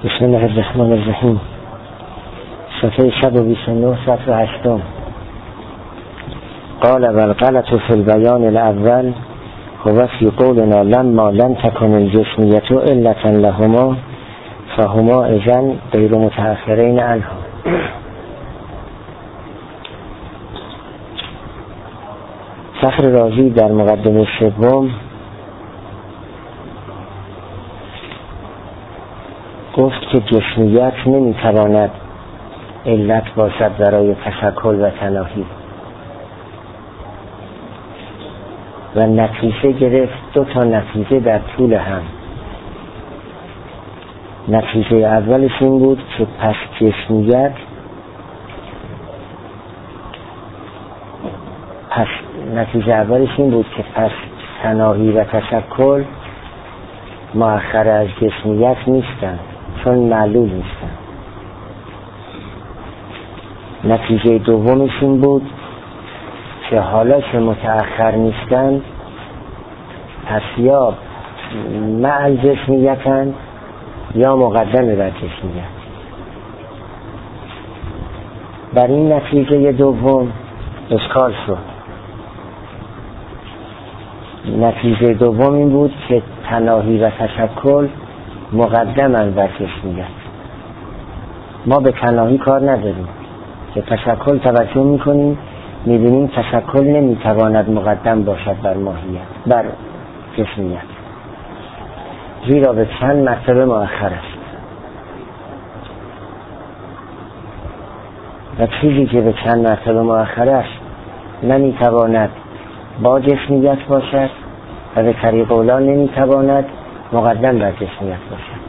بسم الله الرحمن الرحیم. صفحه 129 صفحه 8. قال والغلط فی البیان الاول هو فی قولنا لما لم تکن الجسمیت علتا لهما فهما اذن غیر متأخرین عنه. فخر رازی در مقدمه سوم گفت که جسمیت نمیتواند علت باشد برای تشکل و تناهی و نتیجه گرفت دو تا نتیجه در طول هم. نتیجه اولش این بود که پس جسمیت تناهی و تشکل مؤخر از جسمیت نیستند چون معلول نیستند. نتیجه دومش این بود که حالا که متأخر نیستند پس یا مع جسمیتند یا مقدم بر جسمیت. بر این نتیجه دوم اشکال شد. نتیجه دوم این بود که تناهی و تشکل مقدمند بر جسمیت. ما به تناهی کار نداریم، که تشکل توجه میکنیم میبینیم تشکل نمیتواند مقدم باشد بر ماهیت بر جسمیت، زیرا به چند مرتبه مؤخر است و چیزی که به چند مرتبه مؤخر است نمیتواند با جسمیت باشد و به طریق اولا نمیتواند مقدم بر جسمیت باشد.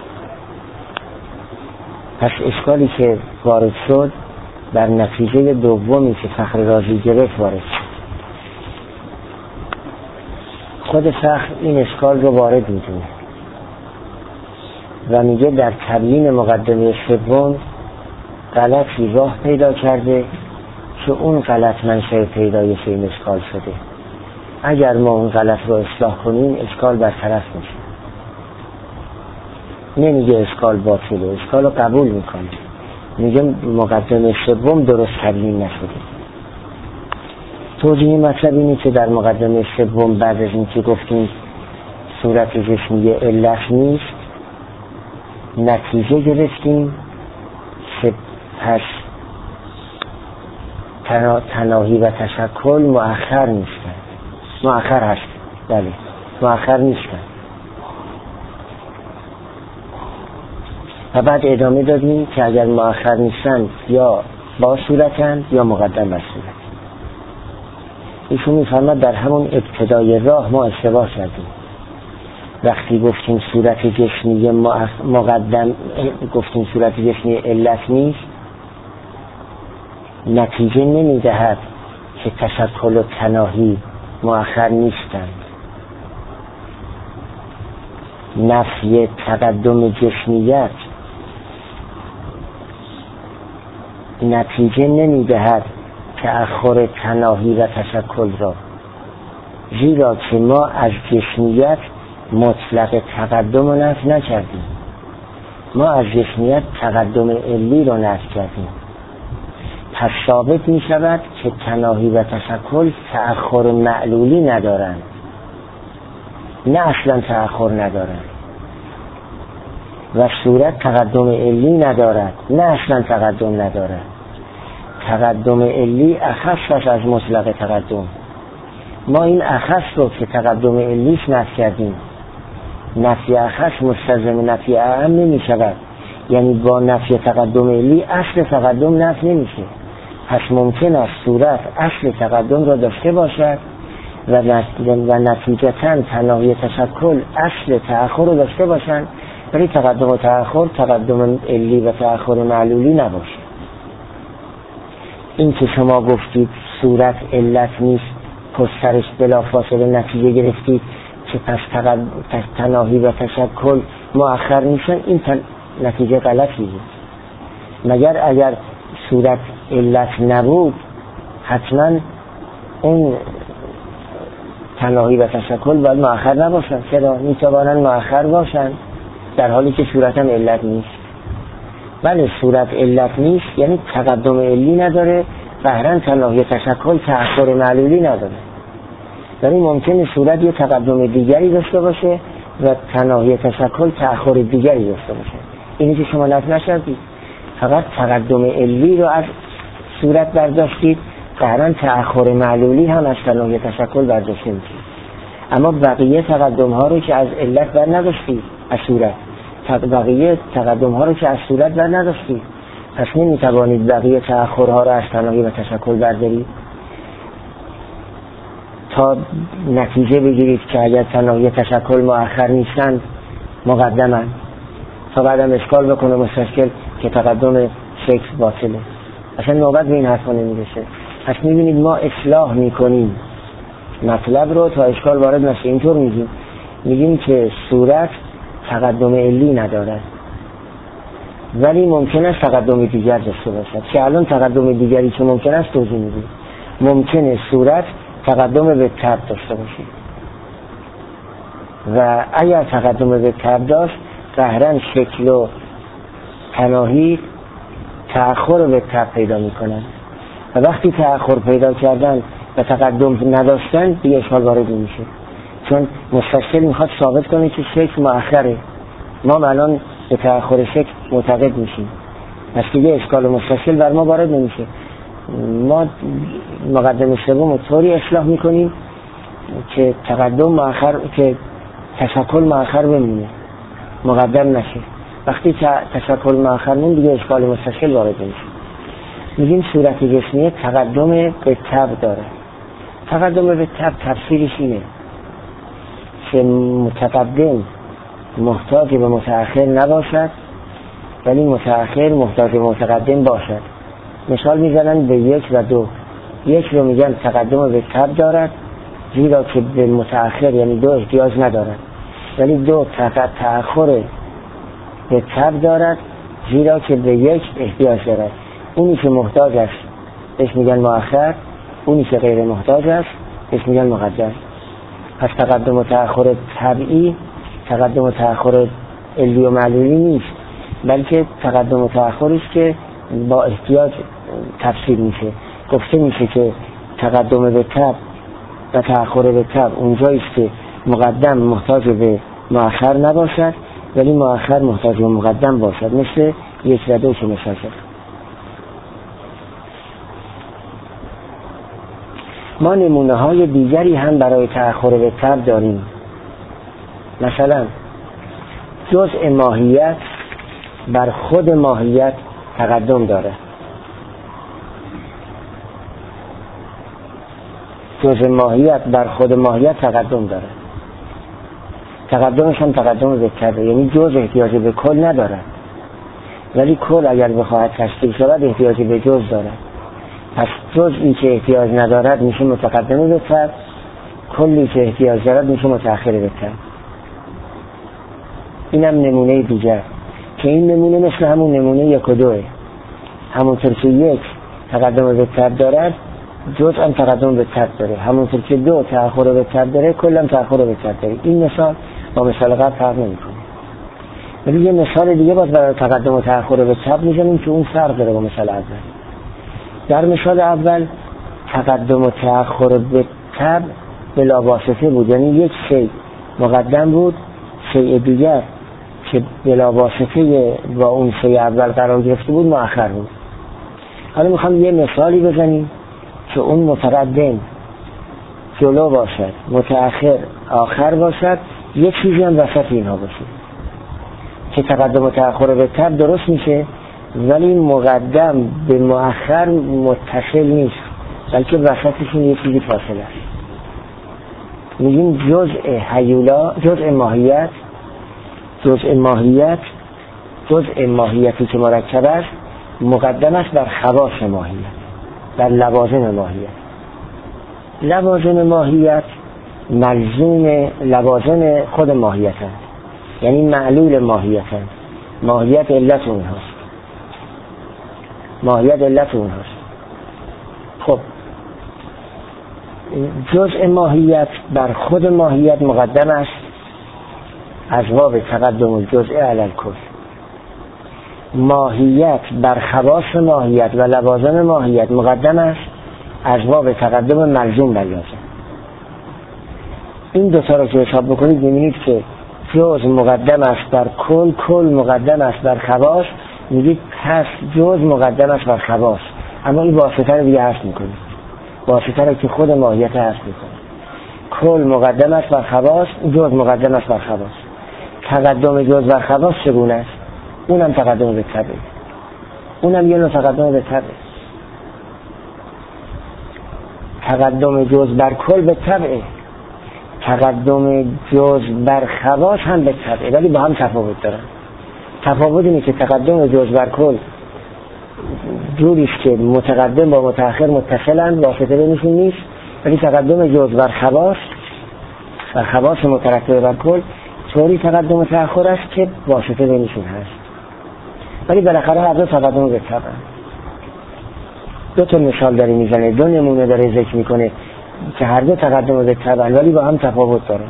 پس اشکالی که وارد شد بر نتیجه دومی که فخر رازی گرفت وارد شد. خود فخر این اشکال رو وارد میدونه و میگه در تبیین مقدمه سوم غلطی راه پیدا کرده که اون غلط منشأ پیدایش این اشکال شده. اگر ما اون غلط رو اصلاح کنیم اشکال برطرف میشه. نمیگه اشکال باطله، اشکال رو قبول میکنه، میگه مقدمه سوم درست تبیین نشده. توضیح مطلب اینه که در مقدمه سوم بعد از این که گفتیم صورت جسمی علت نیست، نتیجه گرفتیم که پس تناهی و تشکل مؤخر نیستن. مؤخر هست، بله مؤخر نیستن. و بعد ادامه دادیم که اگر مؤخر نیستن یا با صورتن یا مقدم بر صورت. ایشون میفرماد در همون ابتدای راه ما اشتباه کردیم. وقتی گفتیم صورت جسمی مقدم، گفتیم صورت جسمی علت نیست، نتیجه نمیدهد که تشکل و تناهی مؤخر نیستند. نفی تقدم جسمیت نتیجه نمیدهد تأخر تناهی و تشکل را، زیرا که ما از جسمیت مطلق تقدم رو نفی نکردیم. ما از جسمیت تقدم علی رو نفی کردیم. پس ثابت می شود که تناهی و تشکل تأخر معلولی ندارند، نه اصلا تأخر ندارند. و صورت تقدم علی ندارد، نه اصلا تقدم ندارد. تقدم علی اخص است از مطلق تقدم. ما این اخص رو که تقدم علیش نفی کردیم. نفی اخص مستلزم نفی اعم نمی شود، یعنی با نفی تقدم علی اصل تقدم نفی نمیشه. پس ممکن است صورت اصل تقدم را داشته باشد و نتیجتاً تناهی تشکل اصل تأخر رو داشته باشند، ولی تقدم و تأخر تقدم علی و تأخر معلولی نباشه. این که شما گفتید صورت علت نیست، پسترش بلا فاصله نتیجه گرفتید که پس تناهی و تشکل مؤخر نیستن، این نتیجه غلطی بود. مگر اگر صورت علت نبود حتما اون تناهی و تشکل باید مؤخر نباشن. چرا؟ میتوانن مؤخر باشن در حالی که صورت هم علت نیست. بله صورت علت نیست، یعنی تقدم علی نداره، قهرن تناهی تشکل تأخر معلولی نداره. یعنی ممکنه صورت یه تقدم دیگری داشته باشه و تناهی تشکل تأخر دیگری داشته باشه. اینی که شما نفی نشدید، فقط تقدم علی رو از صورت برداشتید، قهرن تأخر معلولی هم از تناهی تشکل برداشته میشید. اما بقیه تقدم ها رو که از علت بر نداشتید، از صورت، بقیه تقدم ها رو که از صورت بر نداشتید، پس نمیتوانید بقیه تأخرها رو از تناهی و تشکل بردارید تا نتیجه بگیرید که اگر تناهی تشکل مؤخر نیستند مقدمن، تا بعدم اشکال بکنه مستشکل که تقدم شکل باطله. اصلا نوبت به این حرفا نمیرسه. پس میبینید ما اصلاح میکنیم مطلب رو تا اشکال وارد نشه. اینطور میگیم که صورت تقدم علی ندارد، ولی ممکن است تقدم دیگر داشته باشد. که الان تقدم دیگری که ممکن است توضیح میدیم. ممکنه صورت تقدم به تب داشته باشه و اگر تقدم به تب داشت قهرن شکل و تناهی تأخر به تب پیدا میکنن و وقتی تأخر پیدا کردن و تقدم نداشتن دیگه اشکال وارد میشه، چون مستشکل میخواد ثابت کنه که شکل مؤخره. ما الان به تأخر شکل معتقد میشیم، پس دیگه اشکال مستشکل بر ما وارد نمیشه. ما مقدمه سوم رو طوری اصلاح میکنیم که تقدم مؤخر، که تشکل مؤخر بمونه، مقدم نشه. وقتی تشکل مؤخر مون دیگه اشکال مستشکل وارد نمیشه. میگیم صورت جسمیه تقدم به تب داره. تقدم به تب تفسیرش اینه که متقدم محتاج به متأخر نباشد ولی متأخر محتاج به متقدم باشد. مثال میزنن به 1 و 2. 1 رو میگن تقدم به تب دارد زیرا که به متأخر یعنی 2 احتیاج ندارد، ولی 2 تأخر به تب دارد زیرا که به 1 احتیاج دارد. اونی که محتاج است بهش میگن مؤخر، اونی که غیر محتاج است بهش میگن مقدم. پس تقدم و تأخر طبیعی تقدم و تأخر علی و معلولی نیست، بلکه تقدم و تأخری است که با احتیاج تفسیر میشه. گفته میشه که تقدم به تب و تأخر به تب اونجایی است که مقدم محتاج به مؤخر نباشد ولی مؤخر محتاج به مقدم باشد، مثل 1 و 2 که مثال شد. ما نمونه های دیگری هم برای تأخر به تب داریم. مثلا جزء ماهیت بر خود ماهیت تقدم داره. جزء ماهیت بر خود ماهیت تقدم داره. تقدمش هم تقدم به تب، یعنی جزء احتیاج به کل نداره ولی کل اگر بخواهد تشکیل شود احتیاج به جزء داره. پس جزئی که احتیاج ندارد میشه متقدم به تب، کلی که احتیاج دارد میشه متأخر به تب. اینم نمونه دیگر که این نمونه مثل همون نمونه 1 و 2. همونطور که 1 تقدم به تب دارد جزء هم تقدم به تب داره، همونطور که 2 تأخر به تب داره کل هم تأخر به تب داره. این مثال با مثال قبل فرق نمیکنه. ولی یه مثال دیگه باز برای تقدم و تأخر به تب میزنیم که اون فرق داره با مثال اول. در مثال اول تقدم و تأخر به تب بلا واسطه بود، یعنی یک شیء مقدم بود، شیء دیگر که بلا واسطه با اون شیء اول قرار گرفته بود مؤخر بود. حالا میخوام یه مثالی بزنیم که اون متقدم جلو باشد، متأخر آخر باشد، یه چیزی هم وسط اینها باشه که تقدم و تأخر به تب درست میشه ولی مقدم به مؤخر متصل نیست بلکه وسطشون یه چیزی فاصله است. میگیم جزء هیولا، جزء ماهیتی که مرکب است مقدم است بر خواص ماهیت، بر لوازم ماهیت. لوازم ماهیت ملزوم لوازم خود ماهیت هست، یعنی معلول ماهیت هست. ماهیت علت اونهاست. خب جزء ماهیت بر خود ماهیت مقدم است از باب تقدم الجزء علی الکل. ماهیت بر خواص ماهیت و لوازم ماهیت مقدم است از باب تقدم ملزوم بر لازم. این دوتا رو که حساب بکنید می‌بینید که جز مقدم است بر کل، کل مقدم است بر خواص. میگید پس جز مقدم است بر خواص، اما این واسطه رو دیگه حذف میکنید، واسطه رو که خود ماهیت حذف میکنید. کل مقدم است بر خواص، جز مقدم است بر خواص. تقدم جز بر خواص چگونه است؟ اونم تقدم به تبع، اونم یه نوع تقدم به تبع. تقدم جز بر کل به تبع، تقدم جز بر خواص هم به تبع، ولی با هم تفاوت دارن. تفاوت اینه که تقدم جز بر کل جوریست که متقدم با متأخر متصلند، واسطه بینشون نیست، ولی تقدم جز بر خواص و خواص مترتب بر کل طوری تقدم و تأخر است که واسطه بینشون هست، ولی بالاخره هر دو تقدم به تبع. دو تا مثال داره میزنه، دو نمونه داره ذکر میکنه که هر دو تقدم به تبع ولی با هم تفاوت داره.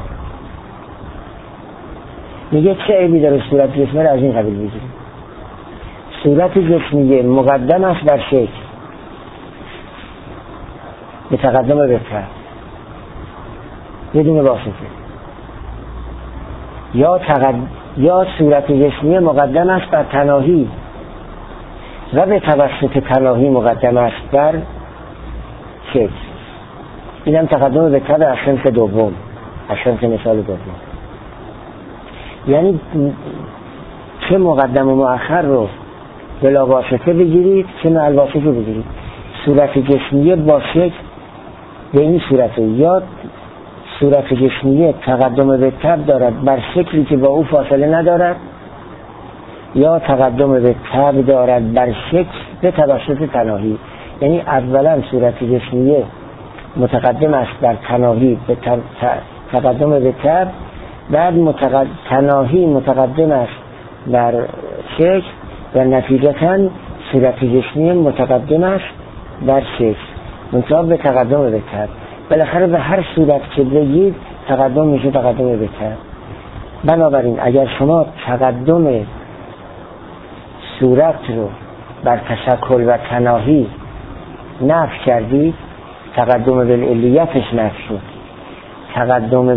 میگه چه عیبی داره صورت جسمه از این قبیل بگیریم؟ صورت جسمیه مقدم است بر شکل به تقدم به تبع بدون واسطه، یا صورت جسمیه مقدم است بر تناهی و به توسط تناهی مقدم است بر شکل. این هم تقدم به تبع از صنف دوم، از صنف مثال دوم. یعنی چه مقدم و مؤخر رو بلا واسطه بگیرید، چه مع الواسطه بگیرید. صورت جسمیه با شکل به این صورت، یا صورت جسمیه تقدم به تبع دارد بر شکلی که با او فاصله ندارد، یا تقدم به تبع دارد بر شکل به توسط تناهی. یعنی اولا صورت جسمیه متقدم است بر تناهی به تقدم به تبع، بعد تناهی متقدم است بر شکل و نتیجتاً صورت جسمیه متقدم است بر شکل منطقه به تقدم به تبع. بالاخره به هر صورت که بگید تقدم میشه تقدم به تبع. بنابراین اگر شما تقدم صورت رو بر تشکل و تناهی نفی کردید، تقدم بالعلیتش نفی شد، تقدم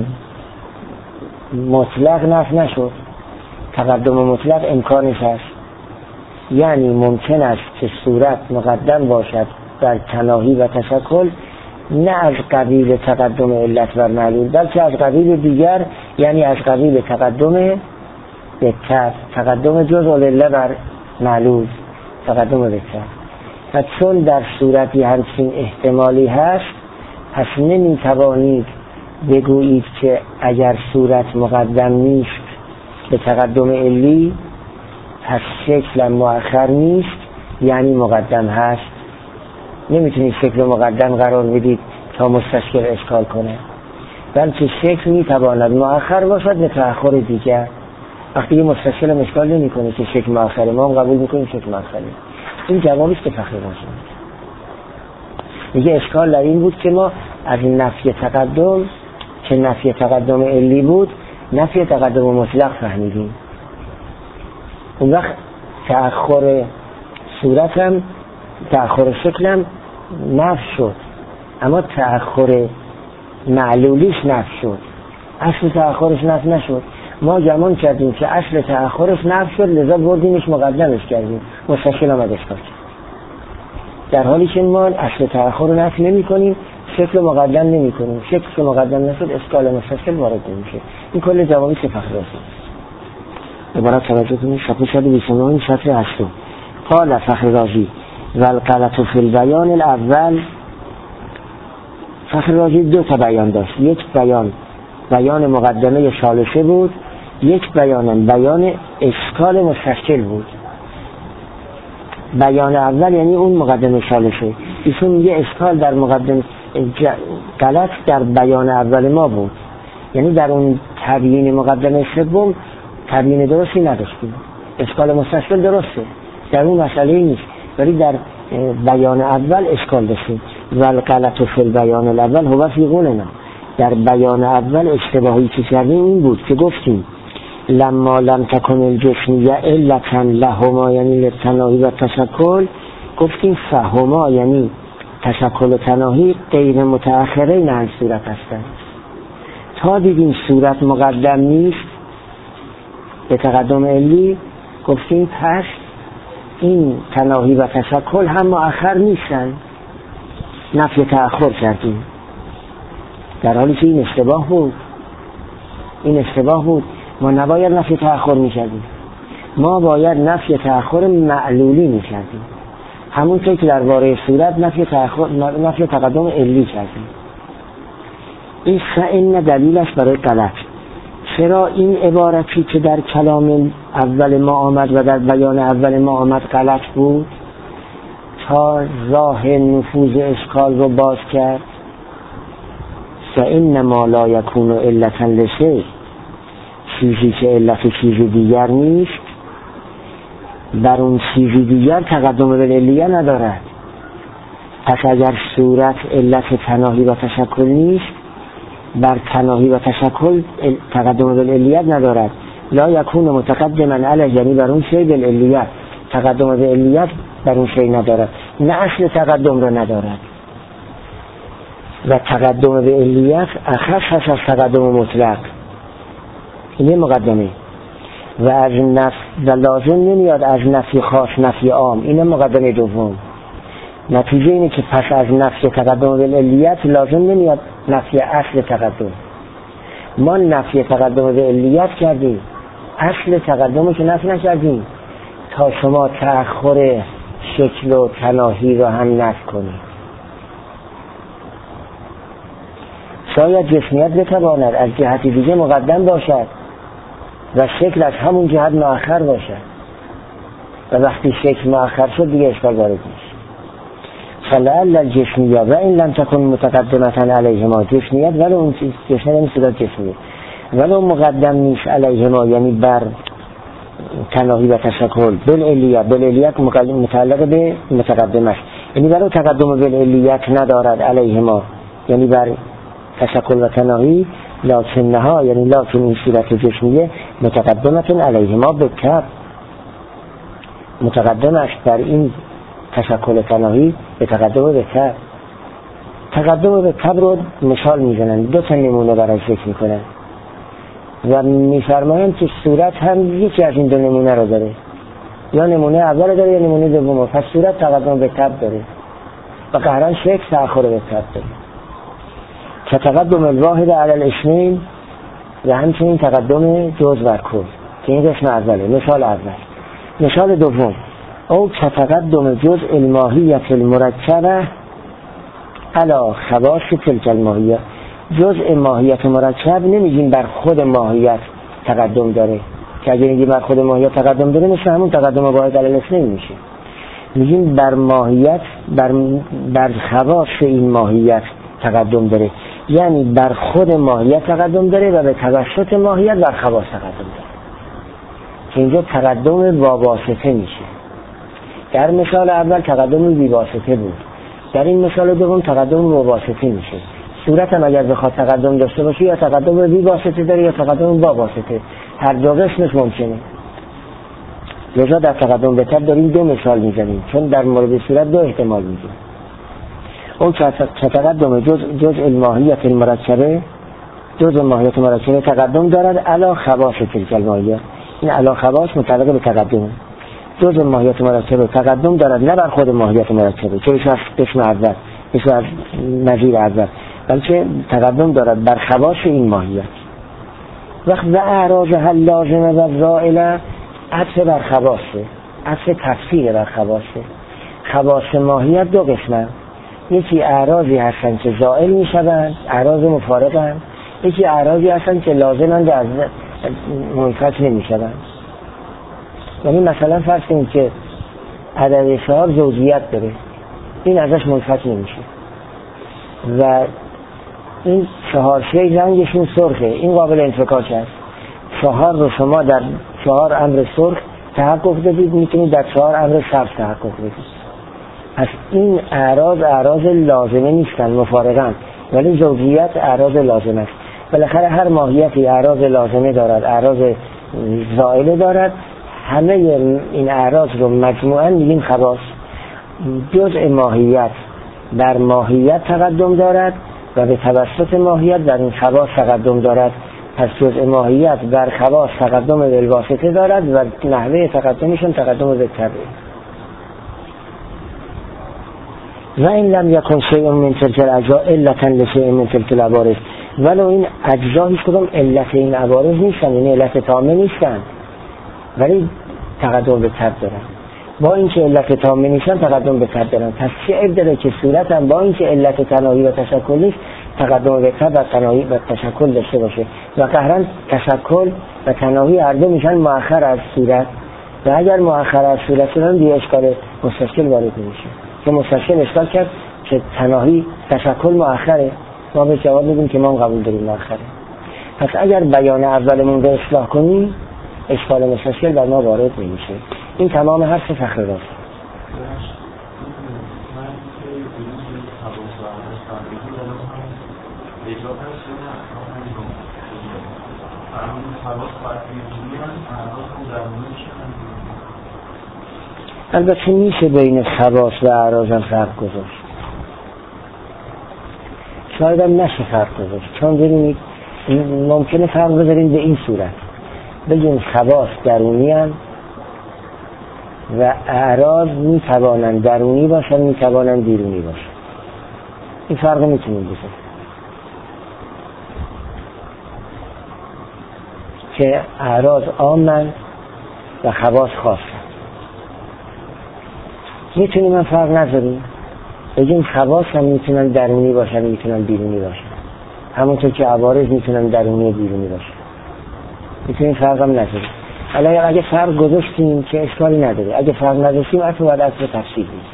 مطلق نفی نشد. تقدم مطلق امکانش هست، یعنی ممکن است که صورت مقدم باشد بر تناهی و تشکل، نه از قبیل تقدم علت بر معلول، بلکه از قبیل دیگر، یعنی از قبیل تقدم به تبع، تقدم جز العله بر معلول، تقدم به تبع. و چون در صورتی همچین احتمالی هست، پس نمی توانید بگویید که اگر صورت مقدم نیست به تقدم علی، پس شکل مؤخر نیست یعنی مقدم هست. نمیتونید شکل مقدم قرار بدید تا مستشکل اشکال کنه، بلکه شکل میتواند مؤخر باشد به تأخر دیگر. وقتی یه مستشکل اشکال نمی کنه که شکل مؤخره، ما هم قبول میکنیم شکل مؤخره. این جوابیست که فخر رازی میگه اشکال در این بود که ما از نفی تقدم که نفی تقدم علی بود، نفی تقدم مطلق فهمیدیم. اون وقت تأخر صورتم، تأخر شکلم نفی شد، اما تأخر معلولیش نفی شد، اصل تأخرش نفی نشد. ما گمان کردیم که اصل تأخرش نفی شد، لذا بردیمش مقدمش کردیم، مستشکل آمد اشکال کرد. در حالی که ما اصل تأخر رو نفی نمی کنیم، شکل مقدم نمی کنیم. شکل که مقدم نشد اشکال مستشکل وارد نمیشه. این کل جوابی که فخر رازی. عبارت توجه کنید. صفحه 129 سطر 8. قال فخر رازی والغلط فی البیان الاول. فخر رازی دو تا بیان داشت. یک بیان مقدمه ثالثه بود، یک بیان اشکال مستشکل بود. بیان اول یعنی اون مقدمه ثالثه. ایشون یه اشکال در مقدمه غلط در بیان اول ما بود، یعنی در اون تبیین مقدمه سوم تبیین درستی نداشتیم. اشکال مستشکل درسته، در اون مسئله نیست، ولی در بیان اول اشکال داشتیم. والغلط فی البیان الاول هو فی قولنا. در بیان اول اشتباهی که کردیم این بود که گفتیم لما لم تکن الجسمیه علتا لهما یعنی للتناهی و تشکل، گفتیم فهما یعنی تشکل و تناهی غیر متأخرین عن صورت هستند. تا دیدیم صورت مقدم نیست به تقدم علی، گفتیم پس این تناهی و تشکل هم مؤخر نیستن، نفی تأخر کردیم، در حالی که این اشتباه بود. ما نباید نفی تأخر میکردیم، ما باید نفی تأخر معلولی میکردیم، همونطور که در باره صورت نفی تقدم علی کردیم. این فإن دلیل است برای غلط. چرا این عبارتی که در کلام اول ما آمد و در بیان اول ما آمد غلط بود؟ تا راه نفوذ اشکال رو باز کرد. فإن ما لا یکون علتا لشیء، چیزی که علت چیز دیگر نیست بر اون چیزی دیگر تقدم بالعلیه ندارد. پس اگر صورت علت تناهی و تشکل نیست، بر تناهی و تشکل تقدم بالعلیه ندارد. لا یکون متقدما علیه یعنی بر اون شی بالعلیه، تقدم بالعلیه بر اون شی ندارد، نه اصل تقدم را ندارد. و تقدم بالعلیه اخص هست از تقدم مطلق، این مقدمه. و از و لازم نمیاد از نفی خاص نفی عام، این مقدمه دوم. نتیجه اینه که پس از نفی تقدم بالعلیت لازم نمیاد نفی اصل تقدم. ما نفی تقدم بالعلیت کردیم، اصل تقدم که نفی نکردیم، تا شما تأخر شکل و تناهی رو هم نفی کنید. شاید جسمیت بتواند از جهت دیگه مقدم باشد و شکل از همون جهت مؤخر باشد، و وقتی شکل مؤخر شد دیگه اشکال وارد نیست. فلعل الجسمیه و این لم تکن متقدمتا علیهما، جسمیت ولو اون جسمیت نیست جسمیه ولو مقدم نیست علیهما یعنی بر تناهی و تشکل بالعلیت متعلق به متقدم است، یعنی ولو تقدم بالعلیت ندارد علیهما یعنی بر تشکل و تناهی، لکنها یعنی لکن این صورت جسمیه متقدمتون علیهما به تب، متقدم است بر این تشکل تناهی به تقدم به تب. تقدم به تب رو مثال میزنن، دو تا نمونه برای ذکر میکنن و میفرمایند که صورت هم یکی از این دو نمونه رو داره، یا نمونه اول داره یا نمونه دوم. پس صورت تقدم به تب داره و قهران شکل تأخر به تب داره، که تقدم الواحد علی الاثنین و همچنین تقدم جزء بر کل، که این قسم اوله. مثال اول. مثال دوم، او که تقدم جزء الماهیت المرکبه علی خواص تلک الماهیه. جزء ماهیت مرکب نمیگیم بر خود ماهیت تقدم داره، که اگر میگیم بر خود ماهیت تقدم داره مثل همون تقدم واحد علی الاثنین میشه. میگیم بر ماهیت بر خواص این ماهیت تقدم داره، یعنی بر خود ماهیت تقدم داره و به توسط ماهیت بر خواص تقدم داره، که اینجا تقدم با واسطه میشه. در مثال اول تقدم بی واسطه بود، در این مثال دوم تقدم با واسطه میشه. صورت هم اگر بخواد تقدم داشته باشه یا تقدم بی واسطه داره یا تقدم با واسطه، هر دو قسمش ممکنه. لذا در تقدم به تب داریم دو مثال میزنیم، چون در مورد صورت دو احتمال میگیم. اون که تقدم جزء الماهیت المرکبه، جزء ماهیت مرکبه تقدم دارد علی خواص تلک الماهیه. این علی خواص متعلق به تقدم، جزء ماهیت مرکبه تقدم دارد نه بر خود ماهیت مرکبه که میشه قسم اول، میشه نظیر اول، بلکه تقدم دارد بر خواص این ماهیت. وقت و اعراضها اللازمه و زائله، عطف بر خواصه، عطف تفسیر بر خواصه. خواص ماهیت دو قسمه، یکی اعراضی هستن که زائل می شوند، اعراض مفارقن، یکی اعراضی هستن که لازمند از منفصل نمی شوند. یعنی مثلا فرض کنید که عدد 4 زوجیت داره، این ازش منفصل نمیشه و این 4 شی رنگشون سرخه، این قابل انفکاک است. 4 رو شما در 4 امر سرخ تحقق بدید، میتونید در 4 امر سبز تحقق بدید. پس این اعراض لازمه نیستن، مفارقن، ولی زوجیت اعراض لازمه است. بالاخره هر ماهیتی اعراض لازمه دارد، اعراض زائله دارد، همه این اعراض رو مجموعاً میگیم خواص. جزء ماهیت بر ماهیت تقدم دارد و به توسط ماهیت در این خواص تقدم دارد. پس جزء ماهیت بر خواص تقدم بالواسطه دارد و نحوه تقدمشون تقدم بالتبع. و این لم یکن شیء من تلک الاجزاء علتا لشیء من تلک العوارض، ولو این اجزا هیچ کدوم علت این عوارض نیستن، این علت تامه نیستن، ولی تقدم به تبع دارن. با اینکه علت تامه نیستن تقدم به تبع دارن. پس چه عیب داره که صورت هم با اینکه علت تناهی و تشکل نیست تقدم به تبع و تناهی و تشکل داشته باشه و قهرا تشکل و تناهی هر دو میشن مؤخر از صورت و اگر مؤخر از صورت شدن دیگه اشکال مستشکل وارد نمیشه. که مستشکل اشکال کرد که تناهی تشکل مؤخره، ما به جواب میدیم که ما هم قبول داریم مؤخره. پس اگر بیان اولمون رو اصلاح کنیم اشکال مستشکل بر ما وارد نمیشه. این تمام حرف فخر راست. البته میشه بین خواص و اعراض هم فرق گذاشت، شاید هم نشه فرق گذاشت، چون ببینید ممکنه فرق بذاریم به این صورت، بگیم خواص درونی هم و اعراض میتوانند درونی باشن میتوانند بیرونی باشن. این فرق میتونیم بذاریم که اعراض عامن و خواص خاصن. میتونیم من فرق نذاریم بگیم خواص هم میتونن درونی باشن میتونن بیرونی باشن، همونطور که عوارض میتونن درونی و بیرونی باشن. میتونیم فرق هم نذاریم. حالا اگه فرق گذاشتیم که اشکالی نداره، اگه فرق نذاشتیم اصلا باید اصل تفصیل نیست.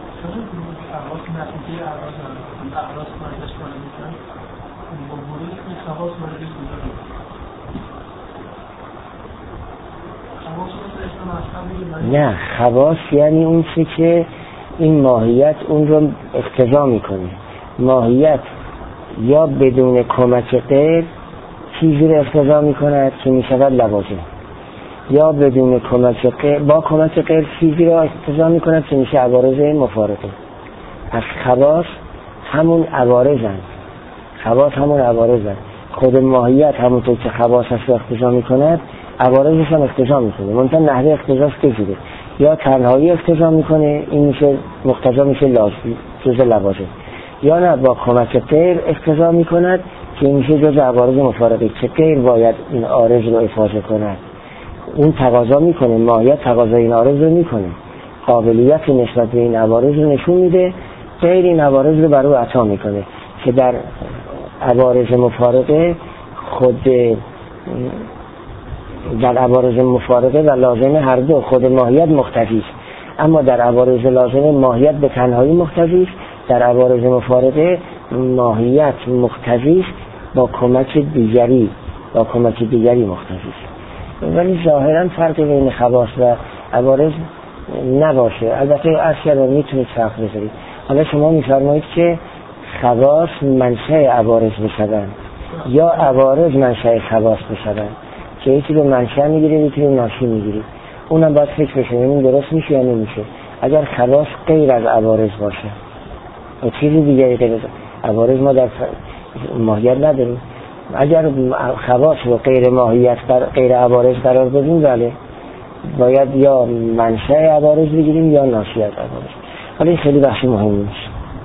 نه، خواص یعنی اون چی که این ماهیت اون رو اقتضا میکنه. ماهیت یا بدون کمک غیر چیزی رو اقتضا میکند که میشود لوازم، یا بدون کمک غیر با کمک غیر چیزی رو اقتضا میکند که میشه عوارض مفارقه. پس خواص همون عوارضن، خواص همون عوارضن. خود ماهیت همونطور که خواصش رو اقتضا میکند عوارضش هم اقتضا میکنه، منتها نحوه اقتضاش بگیره، یا تنهایی اقتضا میکنه این میشه مقتضا میشه لازم جز لوازم، یا نه با کمک غیر اقتضا میکند که میشه جز عوارض مفارقه که غیر باید این عارض رو افاضه کند. اون تقاضا میکنه، ماهیت تقاضا این عارض رو میکنه، قابلیت نسبت به این عوارض رو نشون میده، غیر این عوارض رو برای عطا میکنه که در عوارض مفارقه خود در عوارض مفارقه و لازمه هر دو خود ماهیت مقتضی است، اما در عوارض لازمه ماهیت به تنهایی مقتضی است، در عوارض مفارقه ماهیت مقتضی است با کمک دیگری مقتضی است. ولی ظاهرا فرق بین خواص و عوارض نباشه. البته اصلا میتونید فرق بذارید. حالا شما میفرمایید که خواص منشأ عوارض بشدن یا عوارض منشأ خواص بشدن، که یکی رو منشأ میگیره یکی رو ناشی میگیره. اونم باید فکر بشه این درست میشه یا نمیشه. اگر خواص غیر از عوارض باشه و چیزی دیگری غیر از عوارض ما در ماهیت نداریم، اگر خواص رو غیر ماهیت غیر عوارض قرار بدیم بله باید یا منشأ عوارض بگیریم یا ناشی از عوارض. حالا این خیلی بحث مهمی نیست.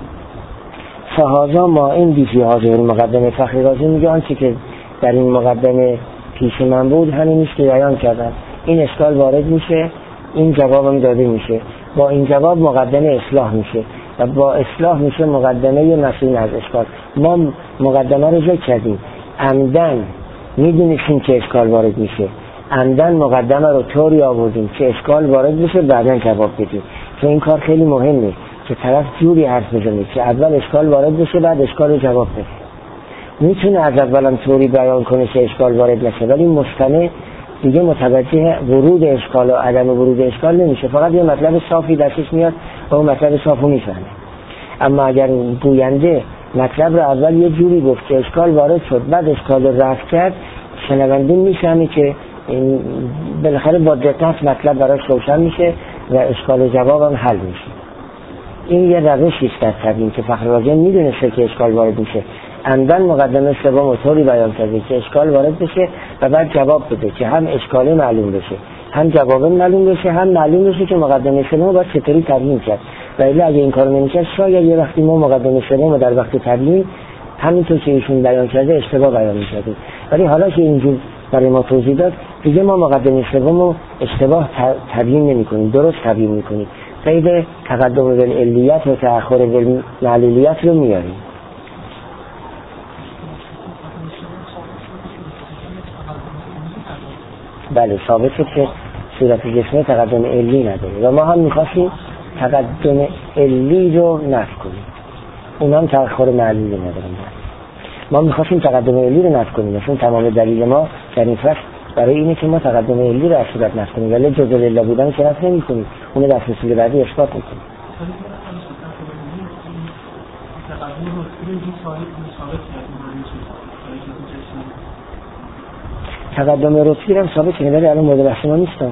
فهذا ما این بیفی حاضر مقدمه فخری رازی میگه آنچه که در این مقدمه پیش من بود همین نیست که بیان کردم. این اشکال وارد میشه، این جوابم داده میشه، با این جواب مقدمه اصلاح میشه و با اصلاح میشه مقدمه مسئول از اشکال. ما مقدمه رو ذکر کردیم، عمدن میدونستیم که اشکال وارد میشه، عمدن مقدمه رو طوری آوردیم که اشکال وارد بشه بعدن جواب بدیم، که این کار خیلی مهمه که طرف جوری حرف بزنه که اول اشکال وارد بشه بعد اشکال رو جواب بده. میتونه از اولم طوری بیان کنه که اشکال وارد نشه، ولی مستمع دیگه متوجه ورود اشکال و عدم ورود اشکال نمیشه، فقط یه مطلب صافی دستش میاد و اون مطلب صافو میفهمه. اما اگر گوینده مطلب رو اول یه جوری گفت که اشکال وارد شد بعد اشکال رو رفع کرد، شنونده میفهمه که این بالاخره با دقت مطلب براش روشن میشه و اشکال جواب هم حل میشه. این یه روشی است در تبیین که فخرالرازی میدونسته که اشکال وارد میشه، عمدن مقدمه سوم و طوری بیان کرده که اشکال وارد بشه و بعد جواب بده که هم اشکال معلوم بشه، هم جواب معلوم بشه، هم معلوم بشه که مقدمه سوم باید چطوری تبیین کرد. ولی اگه این کارو نمی‌کرد شاید یه وقتی ما مقدمه سوم در وقت تبیین همینطور که ایشون بیان کرده اشتباه بیان می‌کردیم. ولی حالا که اینجور برای ما توضیح داد دیگه ما مقدمه سوم رو اشتباه تبیین نمی‌کنیم، درست تبیین می‌کنیم. قید تقدم بالعلیت و تأخر بالمعلولیت رو میاریم. بله ثابت شد که صورت جسمی تقدم علی نداره و ما هم می‌خواستیم تقدم علی رو نفی کنیم، اونا هم تأخر معلولی ندارن. ما می‌خواستیم تقدم علی رو نفی کنیم، مثلا تمام دلیل ما در این فصل برای اینه که ما تقدم علی رو از صورت نفی کنیم، ولی جزء الله بودن که نفی نمی‌کنیم، اون در فصل بعدی اثبات می‌کنیم. تقدم رتبی رو ثابت کنیم ولی الان مورد بحث ما نیستم.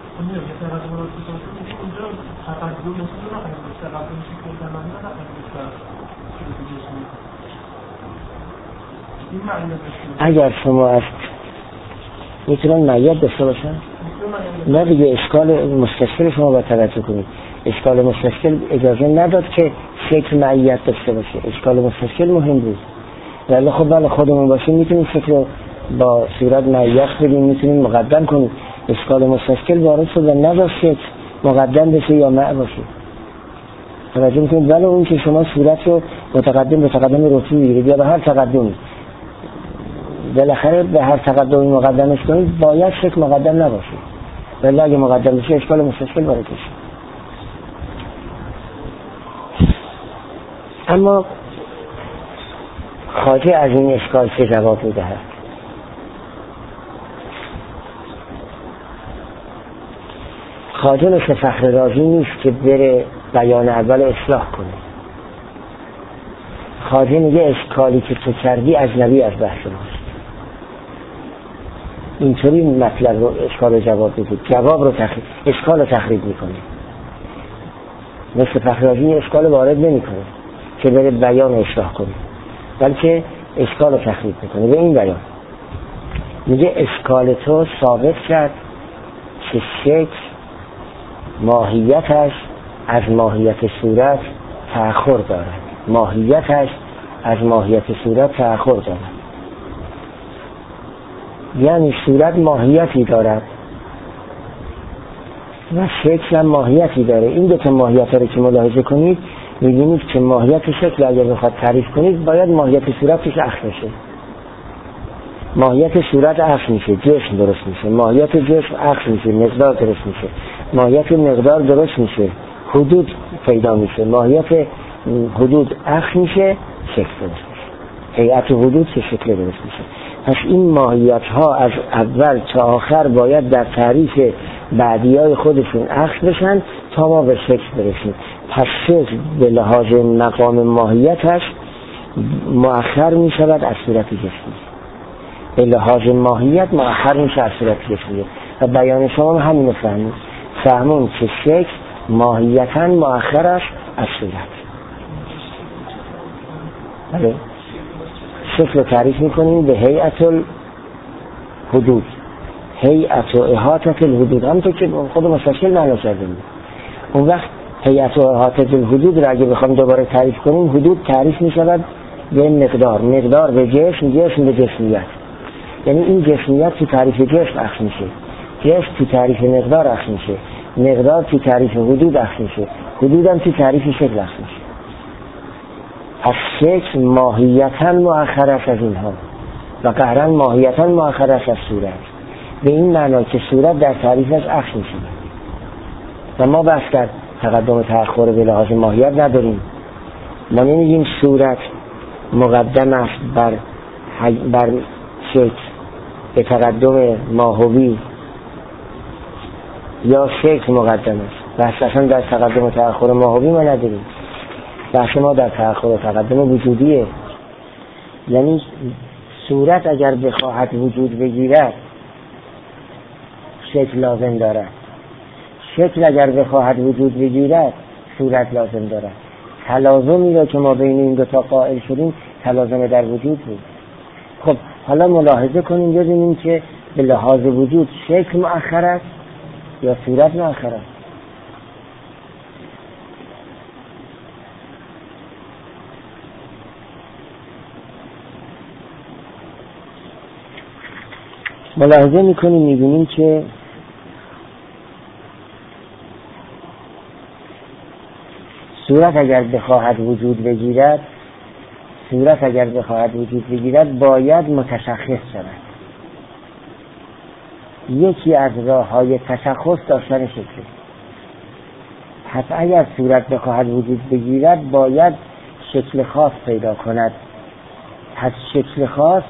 اگر شما از میتونن معید داشته باشن نه دیگه اشکال مستشکل شما باید توجه کنید. اشکال مستشکل اجازه نداد که شکل معید داشته باشه، اشکال مستشکل مهم بود. ولی خب بله خودمون باشیم میتونیم شکل رو با صورت معید بدیم، میتونیم مقدم کنیم. اشکال مستشکل وارد شد و نداشت شکل مقدم بشه یا معید باشه. توجه میکنید ولی اون که شما صورت رو متقدم به تقدم رتبی میگیرید یا به هر تقدمی، بالاخره به هر تقدمی مقدمش کنید باید شکل مقدم نباشه، ولی اگه مقدم بشه اشکال مستشکل وارد بشه. اما خواجه از این اشکال چه جواب میدهد؟ خواجه مثل فخرالرازی نیست که بره بیان اول اصلاح کنه. خواجه میگه اشکالی که تو کردی اجنبی از بحث ماست. اینطوری مطلب رو اشکال رو جواب بدید، جواب رو اشکال رو تخریب میکنه. مثل فخرالرازی اشکال وارد نمیکنه که بره بیان اصلاح کنه، بلکه اشکال رو تخریب میکنه به این بیان. میگه اشکال تو ثابت کرد که شکل ماهیتش از ماهیت صورت تأخر دارد، ماهیتش از ماهیت صورت تأخر دارد. یعنی صورت ماهیتی دارد و شکل هم ماهیتی داره. این دو تا ماهیت رو که ملاحظه کنید می‌بینید که ماهیت شکل اگر بخواد تعریف کنید باید ماهیت صورت توش اخذ میشه. ماهیت صورت اخذ میشه، جسم درست میشه. ماهیت جسم اخذ میشه، مقدار درست میشه. ماهیت مقدار درست میشه، حدود پیدا میشه. ماهیت حدود اخذ میشه، شکل درست میشه. هیئت حدود که شکل درست میشه. پس این ماهیت ها از اول تا آخر باید در تعریف بعدیای خودشون اخذ بشن تا ما به شکل برسیم. پس شکل به لحاظ مقام ماهیتش مؤخر می شود از صورت جسمی، به لحاظ ماهیت مؤخر می شود از صورت جسمی. و بیان شما همین فهمون که شکل ماهیتاً مؤخر است از صورت. بله شکل رو تعریف میکنیم به هیئت الحدود، هیئت و احاطه الحدود، همونطور که خود مستشکل معنا کردیم. اون وقت هیئت و احاطه الحدود را اگه بخوام دوباره تعریف کنیم، حدود تعریف میشود به مقدار، مقدار به جسم، جسم به جسمیت. یعنی این جسمیت تو تعریف جسم اخذ میشه، جسم تو تعریف مقدار اخذ میشه، مقدار تو تعریف حدود اخذ میشه، حدود هم تو تعریف شکل اخذ میشه. از شکل ماهیتاً مؤخر است از اینها و قهراً ماهیتاً مؤخر است از صورت، به این معنا که صورت در تعریفش اخذ میشه و ما بحث در تقدم و تأخر به لحاظ ماهیت نداریم. ما نمیگیم صورت مقدم است بر شکل به تقدم ماهوی یا شکل مقدم است. بحث اصلا در تقدم و تأخر ماهوی ما نداریم. بحث ما در تأخر و تقدم وجودیه. یعنی صورت اگر بخواهد وجود بگیرد شکل لازم دارد. شکل اگر بخواهد وجود بگیرد صورت لازم دارد. تلازمی را که ما بین این دو تا قائل شدیم تلازم در وجود بود. خب حالا ملاحظه کنیم ببینیم که به لحاظ وجود شکل مؤخر است یا صورت مؤخر است. ملاحظه میکنیم میبینیم که صورت اگر بخواهد وجود بگیرد باید متشخص شود. یکی از راه‌های تشخص داشتن شکل. پس اگر صورت بخواهد وجود بگیرد باید شکل خاص پیدا کند. پس شکل خاص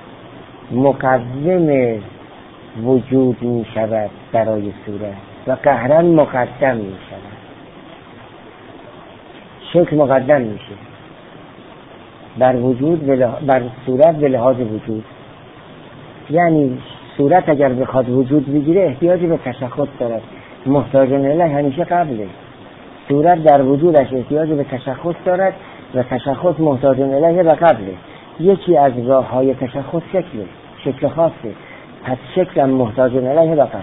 مقدم وجود می شود برای صورت و قهراً مقدم می شود. شکل مقدم میشه بر وجود بر صورت به لحاظ وجود. یعنی صورت اگر بخواد وجود بگیره احتیاجی به تشخص دارد، محتاج الیه همیشه قبله. صورت در وجودش احتیاج به تشخص دارد و تشخص محتاج الیه و قبله. یکی از راه‌های تشخص شکل خاصه. پس شکل محتاج الیه و قبل.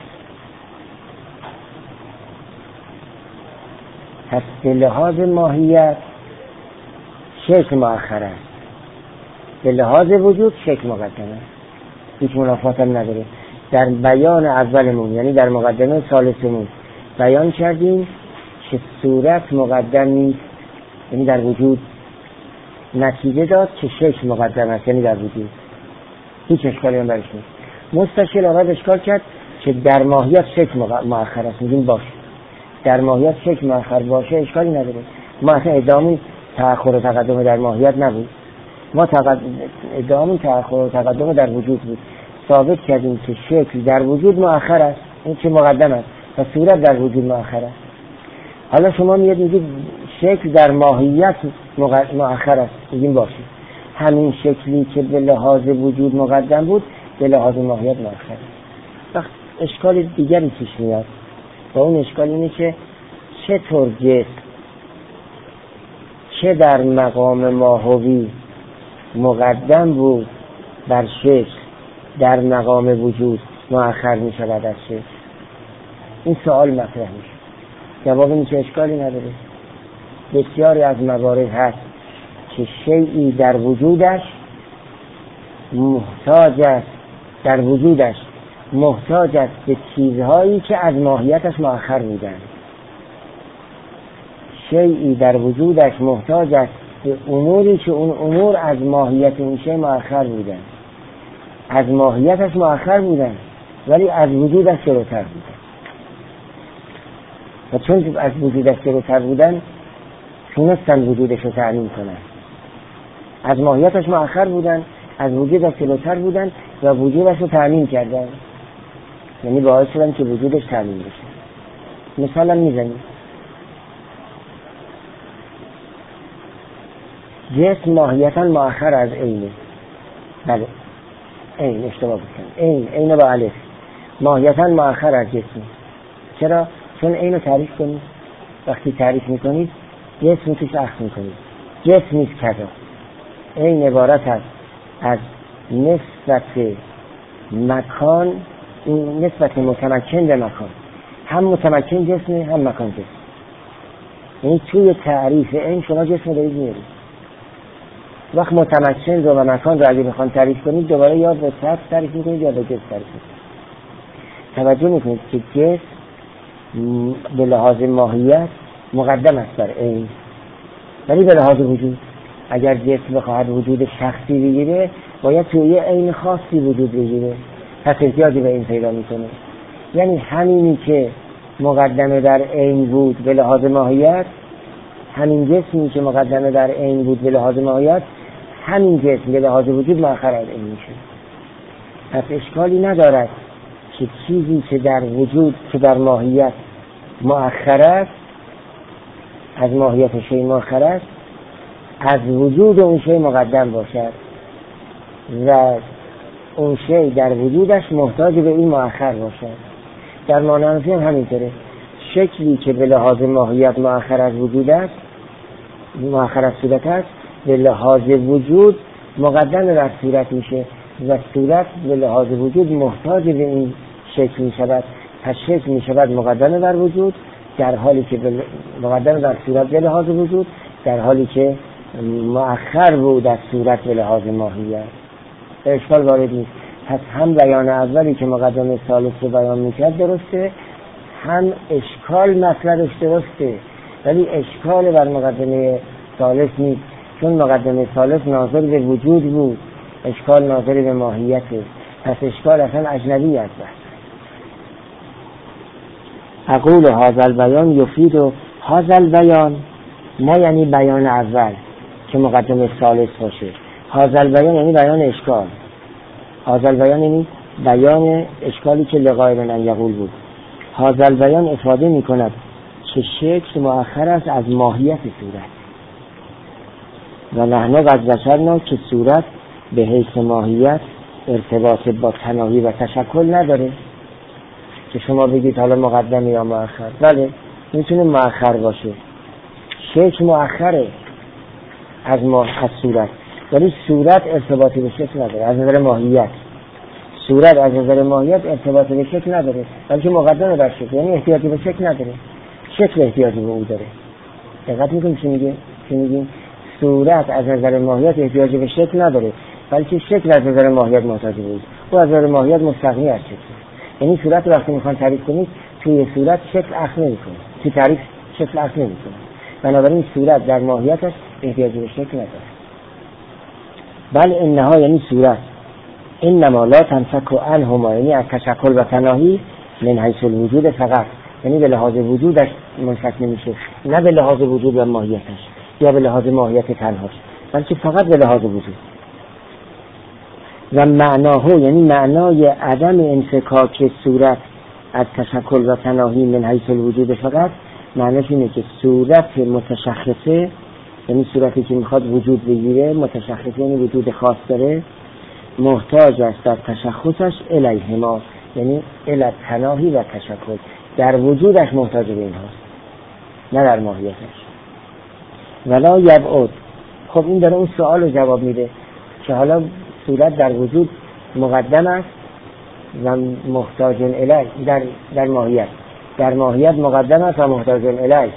پس به لحاظ ماهیت شکل مؤخر است، به لحاظ وجود شکل مقدم است. هیچ منافات هم نداره. در بیان اولمون یعنی در مقدمه ثالثمون بیان کردیم که صورت مقدم نیست یعنی در وجود، نتیجه داد که شکل مقدم است یعنی در وجود. هیچ اشکالی هم برش نیست. مستشکل آمد اشکال کرد که در ماهیت شکل مؤخر است. میگیم باشه در ماهیت شکل مؤخر باشه اشکالی نداره. ما اصلا ادعامون تأخر و تقدم در ماهیت نبود، ما ادعامون تأخر و تقدم در وجود بود. ثابت کردیم که شکل در وجود مؤخر است، این که مقدم است و صورت در وجود مؤخر است. حالا شما میگید شکل در ماهیت مؤخر است، میگیم باشه همین شکلی که به لحاظ وجود مقدم بود به لحاظ ماهیت مؤخر است. وقت اشکال دیگری پیش میاد و اون اشکال اینه که چطور جسم چه در مقام ماهوی مقدم بود بر شکل در مقام وجود مؤخر می شود از شکل. این سوال مطرح میشه. جواب این که اشکالی نداره. بسیاری از موارد هست که شیئی در وجودش محتاج است به چیزهایی که از ماهیتش مؤخر بودن. شیئی در وجودش محتاج است به اموری که اون امور از ماهیت این شیء مؤخر بودن. از ماهیتش مؤخر بودن ولی از وجودش جلوتر بودن. و چون از وجودش جلوتر بودن تونستن وجودش رو تعمین کنن. از ماهیتش مؤخر بودن، از وجودش جلوتر بودن و وجودش رو تعمین کردن. یعنی باعث شدن که وجودش تعمین بشه. مثلا میزنیم جسم ماهیتا مؤخر از عینه. بله عین اشتباه بکنم، عین با الف ماهیتا مؤخر از جسم. چرا؟ چون عین رو تعریف کنید. وقتی تعریف میکنید جسم توش اخذ میکنید. جسم نیست کذا. عین عبارت است از نسبت مکان، نسبت متمکن به مکان. هم متمکن جسمه هم مکان جسم. یعنی توی تعریف عین شما جسم دارید میارید. وقت متمکن رو و مکان رو اگه بخوان تعریف کنید دوباره یا به سطح تعریف میکنید یا به جسم تعریف میکنید. توجه میکنید که جسم به لحاظ ماهیت مقدم است بر عین، ولی به لحاظ وجود اگر جسم بخواهد وجود شخصی بگیره باید توی عین خاصی وجود بگیره. پس احتیاجی به این پیدا میکنه. یعنی همینی که مقدمه در عین بود به لحاظ ماهیت، همین جسمی که مقدمه در عین بود به لحاظ ماهیت، همین جسم به لحاظ وجود مؤخر از عین میشه. پس اشکالی ندارد که چیزی که در وجود که در ماهیت مؤخر است، از ماهیت شیء مؤخر است، از وجود اون شیء مقدم باشد و اون شیء در وجودش محتاج به این مؤخر باشد. در معنی حنفی هم همینطوره. شکلی که به لحاظ ماهیت مؤخر از وجود است، مؤخر از صورت است، به لحاظ وجود مقدم بر صورت میشه و صورت به لحاظ وجود محتاج به این شکل میشود. پس شکل میشود مقدم بر وجود، در حالی که مقدم بر صورت به لحاظ وجود، در حالی که مؤخر بود از صورت به لحاظ ماهیت. اشکال وارد نیست. پس هم بیان اولی که مقدمه ثالث رو بیان میکرد درسته، هم اشکال مطلبش درسته، ولی اشکال بر مقدمه ثالث نیست، چون مقدمه ثالث ناظر به وجود بود، اشکال ناظر به ماهیته. پس اشکال اصلا اجنبی است. اقول هذا البیان یفید و هذا البیان نه یعنی بیان اول که مقدمه ثالث باشه، هذا البیان یعنی بیان اشکال، هذا البیان یعنی بیان اشکالی که لقای من ان یقول بود. هذا البیان افاده می کند که شکل مؤخر است از ماهیت صورت و نحن قد ذکرنا که صورت به حیث ماهیت ارتباط با تناهی و تشکل نداره که شما بگید حالا مقدم یا مؤخر. بله میتونه مؤخر باشه، شکل مؤخره از صورت، ولی صورت ارتباطی به شکل نداره از نظر ماهیت. صورت از نظر ماهیت ارتباط به شکل نداره، بلکه مقدمه بر شکل، یعنی احتیاجی به شکل نداره، شکل احتیاجی به او داره. دقت میکنیم چی میگیم؟ صورت از نظر ماهیت احتیاجی به شکل نداره، بلکه شکل از نظر ماهیت محتاج به اوست. او از نظر ماهیت مستغنی از شکل. یعنی صورت وقتی میخوان تعریف کنید توی صورت شکل اخذ نمیکنه، توی تعریف شکل اخذ نمیکنه. بنابراین صورت در ماهیتش احتیاجی به شکل نداره. بل انها یعنی صورت انما لا تنفك عنهما، یعنی از تشکل و تناهی من حیث الوجود فقط، یعنی به لحاظ وجودش منفک نمیشه، نه به لحاظ وجود و ماهیتش یا به لحاظ ماهیت تنهاش، بلکه فقط به لحاظ وجود. و معناه یعنی معنای عدم انفکاک صورت از تشکل و تناهی من حیث الوجود فقط، معنیش اینه که صورت متشخصه، یعنی صورتی که میخواد وجود بگیره، متشخصه یعنی وجود خاص داره، محتاج است در تشخصش الیهما، یعنی الی تناهی و تشکل، در وجودش محتاج به اینهاست نه در ماهیتش. ولا یبعد. خب این داره اون سوال رو جواب میده که حالا صورت در وجود مقدم است و محتاج الیه، در ماهیت مقدم است و محتاج الیه.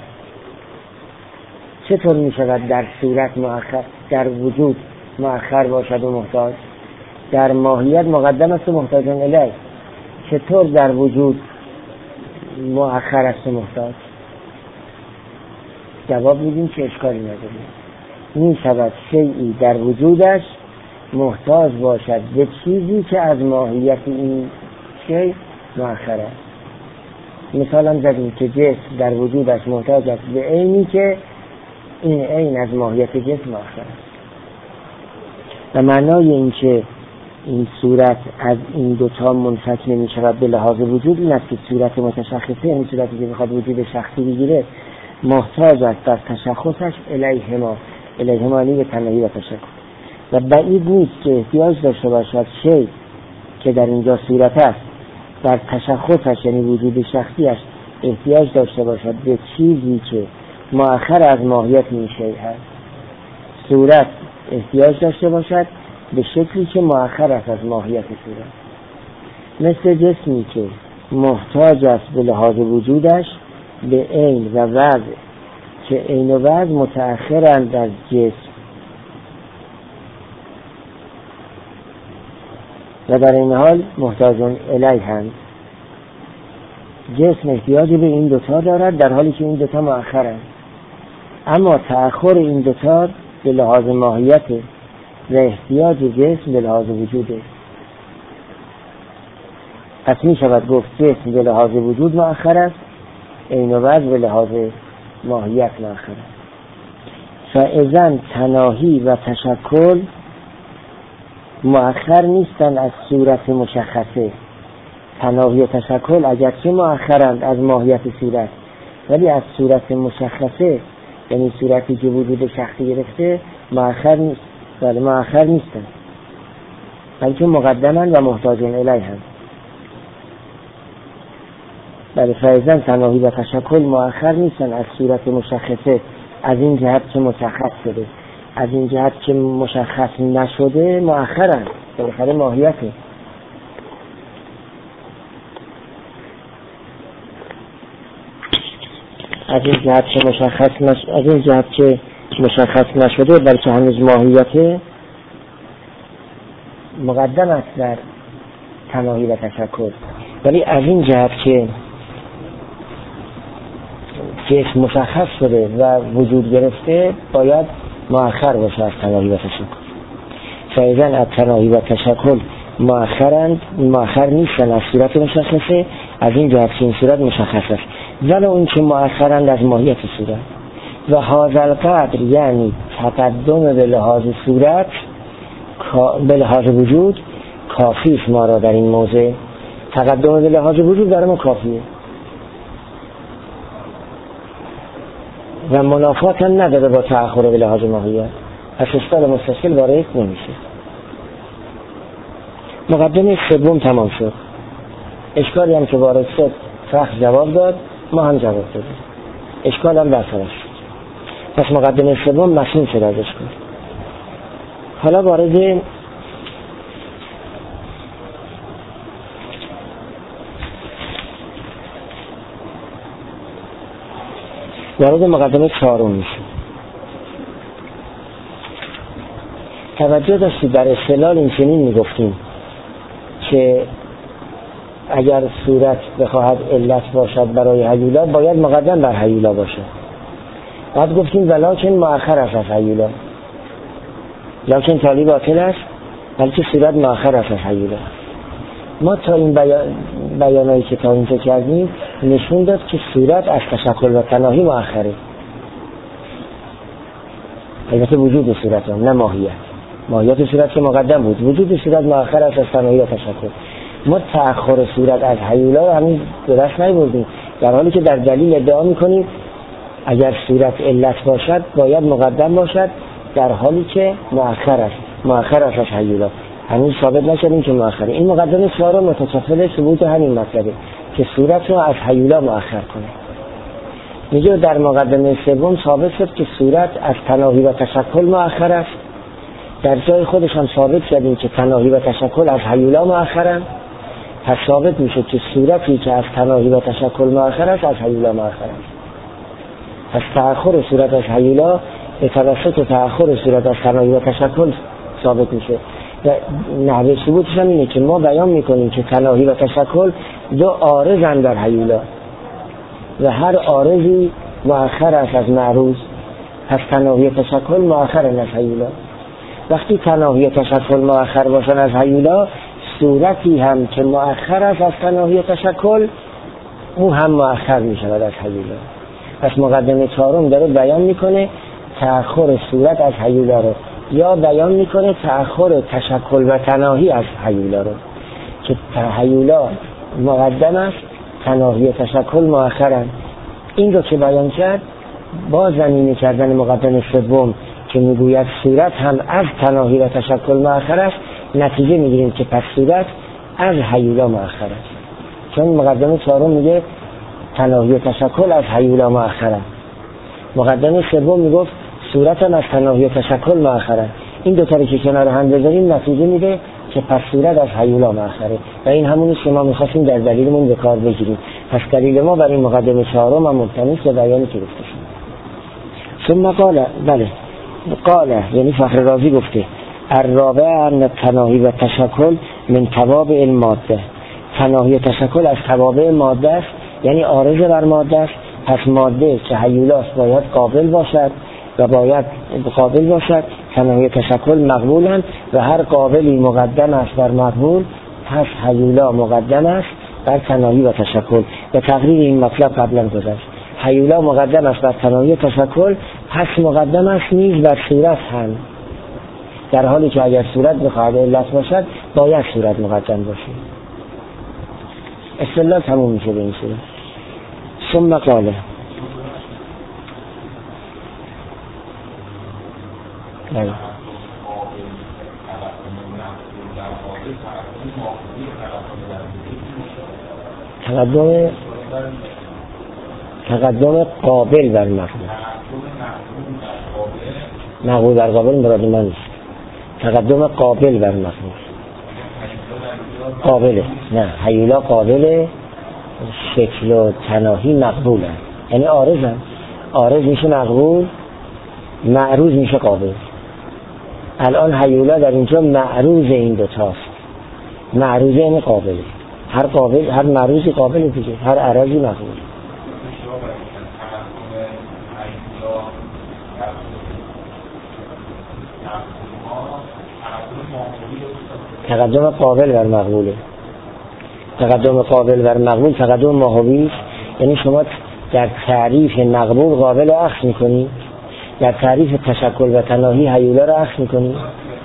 چطور می شود در صورت مؤخر، در وجود مؤخر باشد و محتاج؟ در ماهیت مقدم است و محتاج الیه. چطور در وجود مؤخر است و محتاج؟ جواب میدیم که اشکالی نداره. می شود شیئی در وجودش محتاج باشد به چیزی که از ماهیت این شیء مؤخر است. مثال هم زدیم که جسم در وجودش محتاج است به عینی که این عین از ماهیت جسم مؤخر است. و معنای این که این صورت از این دوتا منفک نمی شود به لحاظ وجود این است که صورت متشخصه، یعنی صورتی که بخواد وجود شخصی بگیره، محتاج است در تشخصش الیهما یعنی به تناهی و تشکل. و بعید نیست که احتیاج داشته باشد شیء که در اینجا صورت است در تشخصش یعنی وجود شخصیش احتیاج داشته باشد به چیزی که مؤخر از ماهیت این شیء هست. صورت احتیاج داشته باشد به شکلی که مؤخر است از ماهیت صورت، مثل جسمی که محتاج است به لحاظ وجودش به عین و وضع که عین و وضع متأخرند از جسم و در این حال محتاجون الیه‌اند. جسم احتیاجی به این دوتا دارد در حالی که این دوتا مؤخرند، اما تأخر این دوتا به لحاظ ماهیت و احتیاج جسم به لحاظ وجوده. پس می شود گفت جسم به لحاظ وجود مؤخر است، عین و وضع به لحاظ ماهیت مؤخر است. فاذا تناهی و تشکل مؤخر نیستند از صورت مشخصه. تناهی و تشکل اگرچه مؤخرند از ماهیت صورت، ولی از صورت مشخصه یعنی صورتی که وجود شخصی گرفته مؤخر نیست، ولی مؤخر نیستند، بلکه مقدمند و محتاجون الیه‌اند. بله فعلا تناهی و تشکل مؤخر نیستن از صورت مشخصه، از این جهت که مشخص شده، از این جهت که مشخص نشده مؤخرن، بالاخره ماهیته. از این جهت که مشخص نشده بلکه هنوز ماهیته مقدم است در تناهی و تشکل، ولی از این جهت که اسم مشخص شده و وجود گرفته باید مؤخر باشه از تناهی و تشکل. فعلا از تناهی و تشکل مؤخر نیستن از صورت مشخصه، از این جهت که این صورت مشخص است، ولی اون که مؤخرند از ماهیت صورت. و هذا القدر یعنی تقدم به لحاظ صورت به لحاظ وجود کافی است ما را در این موضع. تقدم به لحاظ وجود برای ما کافیه و منافات هم نداره با تأخر به لحاظ ماهیت، پس اشکال مستشکل وارد نمیشه. مقدمه سوم تمام شد. اشکالی هم که وارد شد فقط جواب داد، ما هم جواب دادیم، اشکال هم برطرف شد. پس مقدمه سوم مسئول شد از اشکال. حالا وارد مقدمه چهارم میشه. توجه داشتید در استدلال این چنین میگفتیم که اگر صورت بخواهد علت باشد برای هیولا باید مقدم بر هیولا باشد. بعد گفتیم ولکن مؤخر است از هیولا، لکن تالی باطل است بلکه صورت مؤخر است از هیولا. ما تا این بیانایی که تا اینجا کردیم نشون داد که صورت از تشکل و تناهی مؤخره، البته وجود صورت هم نه ماهیت صورت که مقدم بود، وجود صورت مؤخر است از تناهی و تشکل. ما تأخر صورت از هیولا رو همین درست نبردیم، در حالی که در دلیل ادعا میکنیم اگر صورت علت باشد باید مقدم باشد، در حالی که مؤخر است از هیولا. همین ثابت نکردیم که مؤخره. این مقدمه چهارم متکفل ثبوت همین مطلبه که صورت رو از هیولا مؤخر کنه. میگه در مقدمه سوم ثابت شد که صورت از تناهی و تشکل مؤخر است، در جای خودش هم ثابت کردیم که تناهی و تشکل از هیولا مؤخرن، پس ثابت میشه که صورتی که از تناهی و تشکل مؤخر است از هیولا مؤخر است. پس تأخر صورت از هیولا به توسط تأخر صورت از تناهی و تشکل ثابت میشه. و نحوه ثبوتش هم اینه که ما بیان میکنیم که تناهی و تشکل دو عارضن در هیولا و هر عارضی مؤخر است از معروض، پس تناهی و تشکل مؤخر از هیولا. وقتی تناهی و تشکل مؤخر باشن از هیولا، صورتی هم که مؤخر است از تناهی و تشکل او هم مؤخر میشود از هیولا. پس مقدمه چهارم داره بیان میکنه تأخر صورت از هیولا رو، یا بیان میکنه تأخر تشکل و تناهی از هیولا رو که هیولا مقدم است، تناهی و تشکل مؤخرن. این رو که بیان کرد با زمینه کردن مقدمه سوم که میگوید صورت هم از تناهی و تشکل مؤخر است، نتیجه میگیریم که پس صورت از هیولا مؤخر است، چون مقدمه چهارم میگه تناهی و تشکل از هیولا مؤخر است. مقدمه سوم میگفت صورت هم از تناهی و تشکل مؤخر است. این دو تا رو که کنار هم بذاریم نتیجه میده که پس صورت از هیولا مؤخره و این همونیست که ما میخواستیم در دلیلمون به کار بگیریم. پس دلیل ما برای مقدمه چهارم هم مبتنی است به بیانی که گفته شد. ثم قال یعنی فخر رازی گفته الرابع ان تناهی و تشکل من توابع الماده، تناهی و تشکل از توابع ماده است، یعنی عارض بر ماده است. پس ماده که هیولاست باید قابل باشد تناهی و تشکل مقبولند و هر قابلی مقدم است بر مقبول، پس هیولا مقدم است بر تناهی و تشکل. به تقریر این مطلب قبلا گذشت. هیولا مقدم است بر تناهی و تشکل، پس مقدم است نیز بر صورت هم، در حالی که اگر صورت بخواهد علت باشد باید صورت مقدم باشه. استدلال تموم میشه به این صورت. ثم قال تقدم تقدم قابل بر مقبول. مقبول بر قابل مراد من نیست. تقدم قابل بر مقبول. قابله، نه هیولا قابله، شکل و تناهی مقبوله، یعنی عارضن. عارض میشه مقبول، معروض میشه قابل. الان هیولا در اینجا معروض این دوتاست. معروضه یعنی قابله. هر قابل، هر معروضی قابله دیگه، هر عرضی مقبول. تقدم قابل بر مقبوله. تقدم قابل بر مقبول تقدم ماهوی، یعنی شما در تعریف مقبول قابل اخذ میکنی، در تعریف تشکل و تناهی هیولا را اخذ میکنی.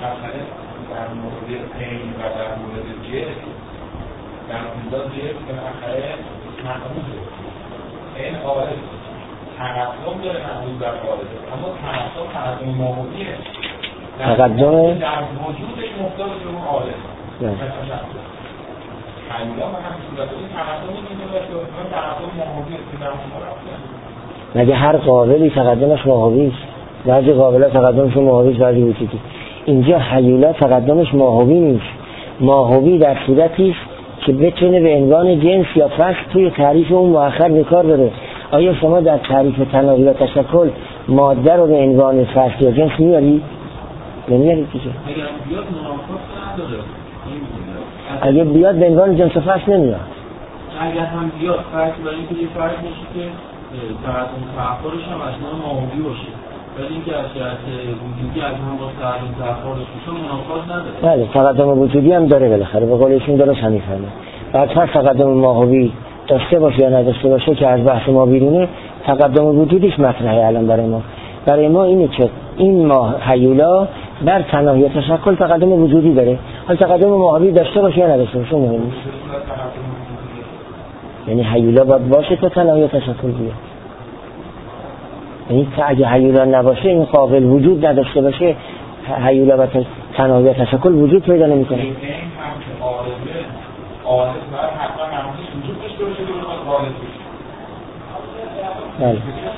تقدم مگه هر قابلی تقدمش ماهوی است؟ بعضی قابل‌ها تقدمش ماهوی است، بعضی وجودی. اینجا هیولا تقدمش ماهوی نیست. ماهوی در صورتی است که بتونه به عنوان جنس یا فصل توی تعریف اون مؤخر به کار بره. آیا شما در تعریف تناهی و تشکل ماده رو به عنوان فصل یا جنس میاری؟ نمیاری دیگه. اگه بیاد به عنوان جنس و فصل نمیاد. اگر هم بیاد فرض برای اینکه یه فرض باشه که تقدم تأخرش هم اصلا ماهوی باشه، ولی اینکه از جهت وجودی از هم با تقدم تأخرش باشه منافات نداره. بله تقدم وجودی هم داره بالاخره، به قول ایشون درست هم میفهمه. بعد هر تقدم ماهوی داشته باشه یا نداشته باشه که از بحث ما بیرونه، تقدم وجودیش مطرحه الان برای ما. برای ما اینه که این ماه هیولا در تناهی تشکل تقدم وجودی داره. حال تقدم ماهوی داشته باشه یا نداشته باشه مهم نیست. یعنی هیولا باید باشه تا تناهی تشکل بیاد. یعنی اگه هیولا نباشه، این قابل وجود نداشته باشه، هیولا و تناهی تشکل وجود پیدا نمی‌کنه. بله.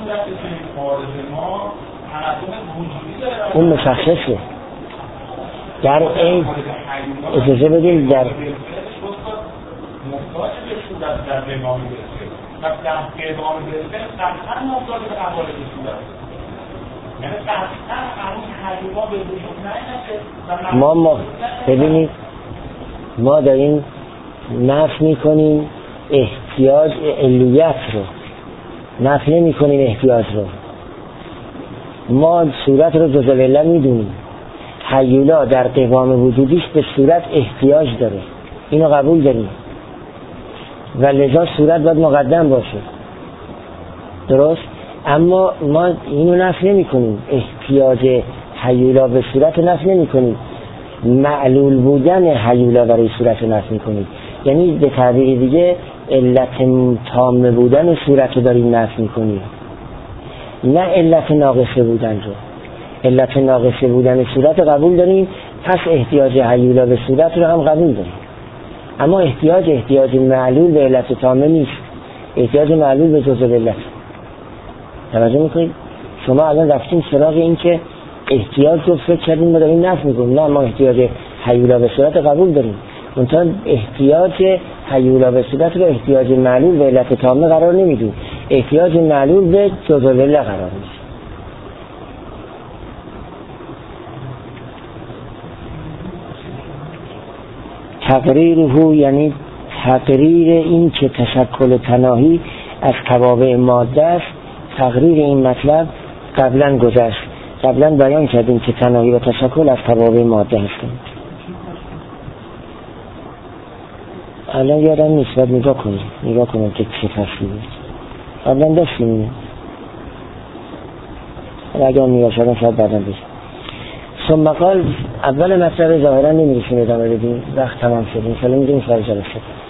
اون مشخصه. در این اجازه بدیم در ما ببینید ما داریم نفی میکنیم احتیاج علیت رو، نفی نمی کنیم احتیاج رو. ما صورت رو جزء العله میدونیم. هیولا در قوام وجودیش به صورت احتیاج داره، اینو قبول داریم و لذا صورت باید مقدم باشه، درست؟ اما ما اینو نفی نمی کنیم، احتیاج هیولا به صورت نفی نمی کنیم، معلول بودن هیولا برای صورت نفی کنیم. یعنی به تعبیر دیگه علت تام بودن صورت رو داریم نفی میکنیم، نه علت ناقصه بودن رو. علت ناقصه بودن صورت قبول داریم، پس احتیاج هیولا به صورت رو هم قبول داریم. اما احتیاج معلول به علت تامه نیست، احتیاج معلول به جزء علت. توجه میکنید؟ شما الان رفتیم سراغ این که احتیاج رو فکر کردیم ما داریم نفی میکنیم. نه، ما احتیاج هیولا به صورت قبول داریم، منتها احتیاج هیولا به صورت رو احتیاج معلول به علت تامه قرار نمیدیم، احتیاج معلول به جزء العله قرار میشه. تقریره یعنی تقریر این که تشکل تناهی از توابع ماده است. تقریر این مطلب قبلا گذشت، قبلا بیان کردیم که تناهی و تشکل از توابع ماده هستند. الان یادم نیست، باید نگاه کنیم که چه تفصیلی قبلا داشتیم. اگر نگاه شدن شاید بعدا بشه. ثم قال اول مطلب ظاهرا نمیرسیم ادامه بدیم، وقت تمام شد. انشاءالله میدونیم سر جلسه.